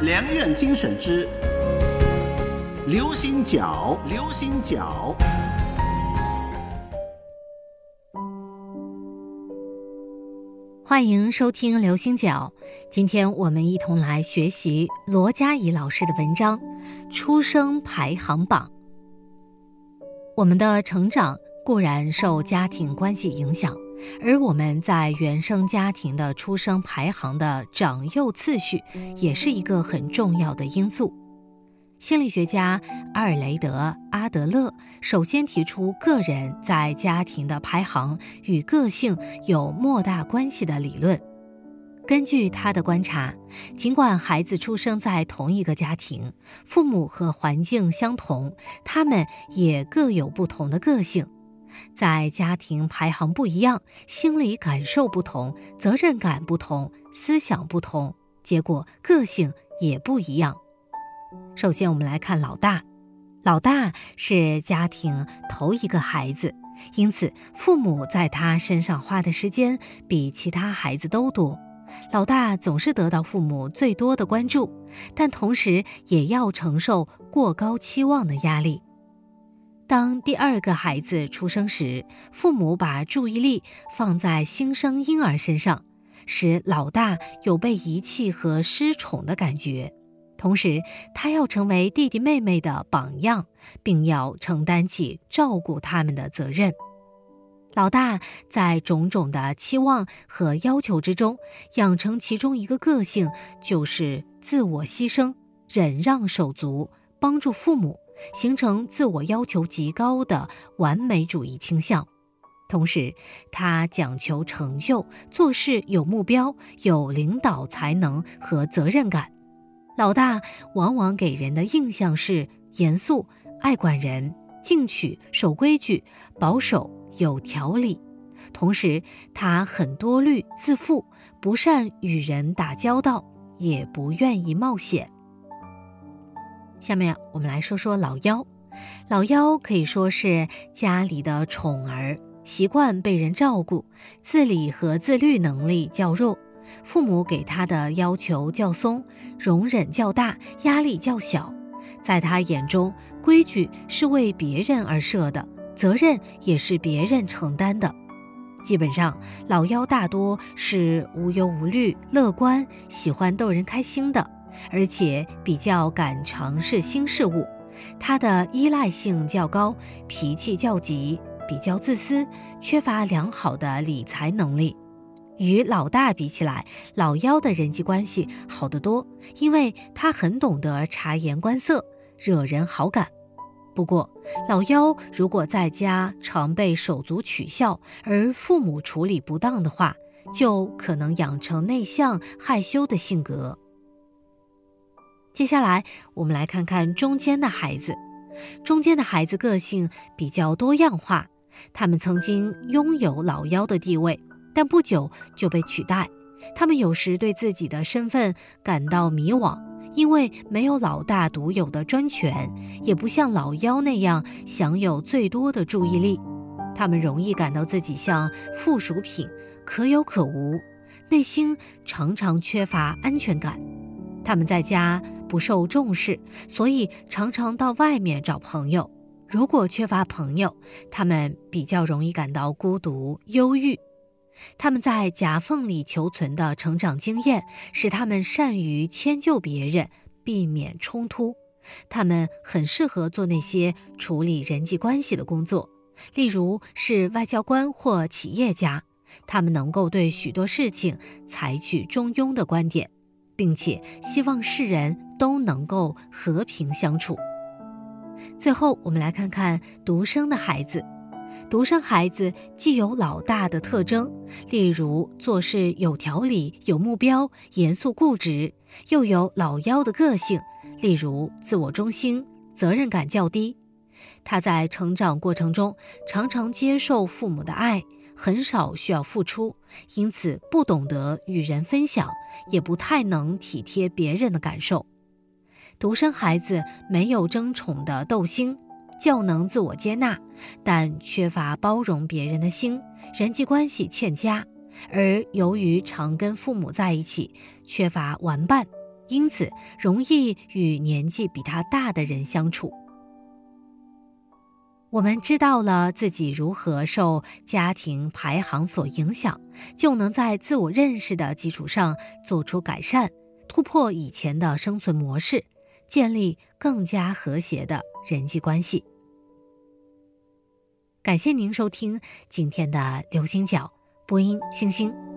良苑精选之流行角，流行角。 欢迎收听流行角，今天我们一同来学习罗佳怡老师的文章《出生排行榜》。我们的成长固然受家庭关系影响，而我们在原生家庭的出生排行的长幼次序也是一个很重要的因素。心理学家阿尔雷德·阿德勒首先提出个人在家庭的排行与个性有莫大关系的理论。根据他的观察，尽管孩子出生在同一个家庭，父母和环境相同，他们也各有不同的个性。在家庭排行不一样，心理感受不同，责任感不同，思想不同，结果个性也不一样。首先我们来看老大。老大是家庭头一个孩子，因此父母在他身上花的时间比其他孩子都多。老大总是得到父母最多的关注，但同时也要承受过高期望的压力。当第二个孩子出生时，父母把注意力放在新生婴儿身上，使老大有被遗弃和失宠的感觉。同时，他要成为弟弟妹妹的榜样，并要承担起照顾他们的责任。老大在种种的期望和要求之中，养成其中一个个性，就是自我牺牲、忍让手足，帮助父母，形成自我要求极高的完美主义倾向。同时，他讲求成就，做事有目标，有领导才能和责任感。老大往往给人的印象是严肃、爱管人、进取、守规矩、保守、有条理。同时，他很多虑、自负，不善与人打交道，也不愿意冒险。下面我们来说说老幺。老幺可以说是家里的宠儿，习惯被人照顾，自理和自律能力较弱。父母给他的要求较松，容忍较大，压力较小。在他眼中，规矩是为别人而设的，责任也是别人承担的。基本上，老幺大多是无忧无虑、乐观，喜欢逗人开心的，而且比较敢尝试新事物。他的依赖性较高，脾气较急，比较自私，缺乏良好的理财能力。与老大比起来，老幺的人际关系好得多，因为他很懂得察言观色，惹人好感。不过，老幺如果在家常被手足取笑，而父母处理不当的话，就可能养成内向害羞的性格。接下来我们来看看中间的孩子。中间的孩子个性比较多样化，他们曾经拥有老幺的地位，但不久就被取代。他们有时对自己的身份感到迷惘，因为没有老大独有的专权，也不像老幺那样享有最多的注意力。他们容易感到自己像附属品，可有可无，内心常常缺乏安全感。他们在家不受重视，所以常常到外面找朋友。如果缺乏朋友，他们比较容易感到孤独、忧郁。他们在夹缝里求存的成长经验，使他们善于迁就别人，避免冲突。他们很适合做那些处理人际关系的工作，例如是外交官或企业家。他们能够对许多事情采取中庸的观点，并且希望世人都能够和平相处。最后，我们来看看独生的孩子。独生孩子既有老大的特征，例如做事有条理、有目标、严肃固执，又有老幺的个性，例如自我中心、责任感较低。他在成长过程中常常接受父母的爱，很少需要付出，因此不懂得与人分享，也不太能体贴别人的感受。独生孩子没有争宠的斗心，较能自我接纳，但缺乏包容别人的心，人际关系欠佳。而由于常跟父母在一起，缺乏玩伴， 因此容易与年纪比他大的人相处。我们知道了自己如何受家庭排行所影响，就能在自我认识的基础上做出改善，突破以前的生存模式，建立更加和谐的人际关系。感谢您收听今天的流星角，播音星星。